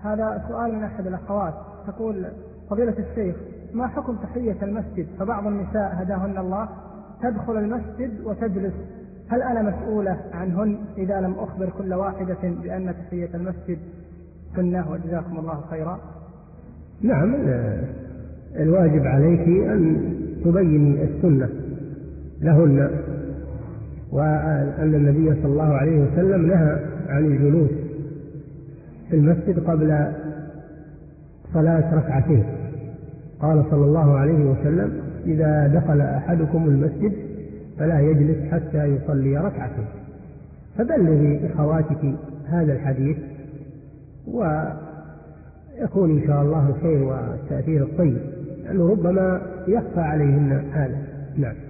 هذا سؤال من أحد الأخوات، تقول: فضيلة الشيخ، ما حكم تحية المسجد؟ فبعض النساء هداهن الله تدخل المسجد وتجلس، هل أنا مسؤولة عنهن إذا لم أخبر كل واحدة بأن تحية المسجد سنة؟ وجزاكم الله خيرا. نعم، الواجب عليك أن تبيني السنة لهن، وأن النبي صلى الله عليه وسلم نهى عن الجلوس في المسجد قبل صلاة ركعتين. قال صلى الله عليه وسلم: إذا دخل أحدكم المسجد فلا يجلس حتى يصلي ركعتين. فبلغي أخواتك هذا الحديث ويكون إن شاء الله الخير والتأثير الطيب، لأنه ربما يخفى عليهن هذا. نعم.